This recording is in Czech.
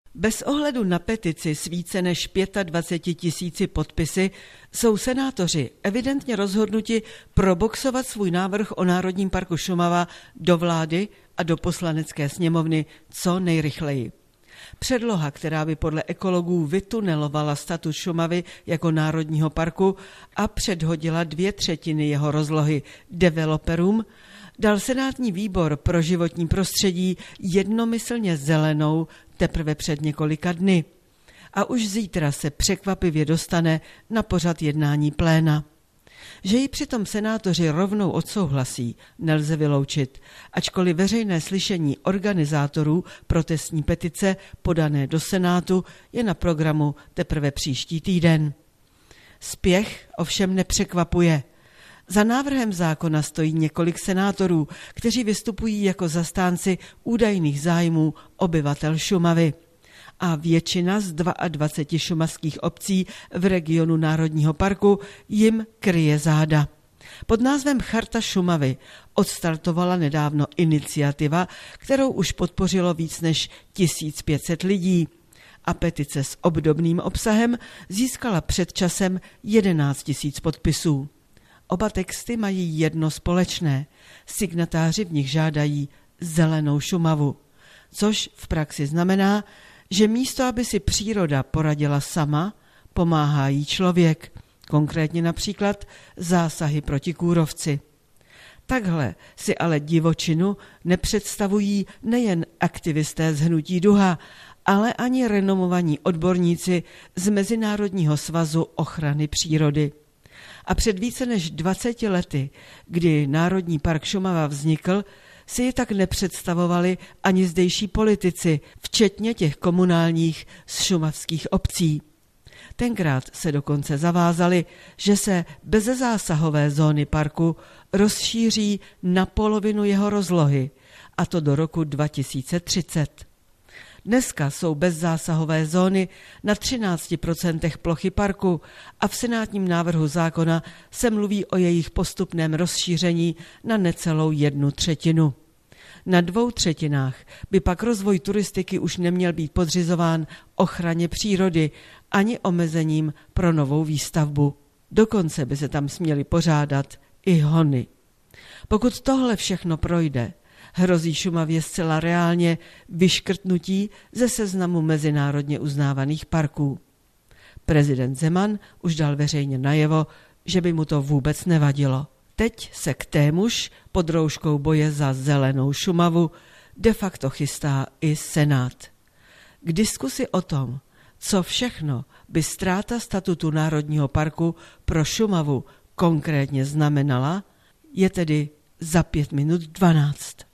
Bez ohledu na petici s více než 25 000 podpisy jsou senátoři evidentně rozhodnuti proboxovat svůj návrh o Národním parku Šumava do vlády a do Poslanecké sněmovny co nejrychleji. Předloha, která by podle ekologů vytunelovala status Šumavy jako národního parku a předhodila 2/3 jeho rozlohy developerům, dal senátní výbor pro životní prostředí jednomyslně zelenou teprve před několika dny. A už zítra se překvapivě dostane na pořad jednání pléna. Že ji přitom senátoři rovnou odsouhlasí, nelze vyloučit, ačkoliv veřejné slyšení organizátorů protestní petice podané do Senátu je na programu teprve příští týden. Spěch ovšem nepřekvapuje. Za návrhem zákona stojí několik senátorů, kteří vystupují jako zastánci údajných zájmů obyvatel Šumavy. A většina z 22 šumavských obcí v regionu Národního parku jim kryje záda. Pod názvem Charta Šumavy odstartovala nedávno iniciativa, kterou už podpořilo víc než 1500 lidí. A petice s obdobným obsahem získala před časem 11 000 podpisů. Oba texty mají jedno společné. Signatáři v nich žádají zelenou Šumavu, což v praxi znamená, že místo, aby si příroda poradila sama, pomáhá jí člověk, konkrétně například zásahy proti kůrovci. Takhle si ale divočinu nepředstavují nejen aktivisté z hnutí Duha, ale ani renomovaní odborníci z Mezinárodního svazu ochrany přírody. A před více než 20 lety, kdy Národní park Šumava vznikl, si ji tak nepředstavovali ani zdejší politici, včetně těch komunálních z šumavských obcí. Tenkrát se dokonce zavázali, že se bezzásahové zóny parku rozšíří na polovinu jeho rozlohy, a to do roku 2030. Dneska jsou bezzásahové zóny na 13% plochy parku a v senátním návrhu zákona se mluví o jejich postupném rozšíření na necelou 1/3. Na 2/3 by pak rozvoj turistiky už neměl být podřizován ochraně přírody ani omezením pro novou výstavbu. Dokonce by se tam směly pořádat i hony. Pokud tohle všechno projde, hrozí Šumavě zcela reálně vyškrtnutí ze seznamu mezinárodně uznávaných parků. Prezident Zeman už dal veřejně najevo, že by mu to vůbec nevadilo. Teď se k témuž pod rouškou boje za zelenou Šumavu de facto chystá i Senát. K diskusi o tom, co všechno by ztráta statutu Národního parku pro Šumavu konkrétně znamenala, je tedy za 5:12.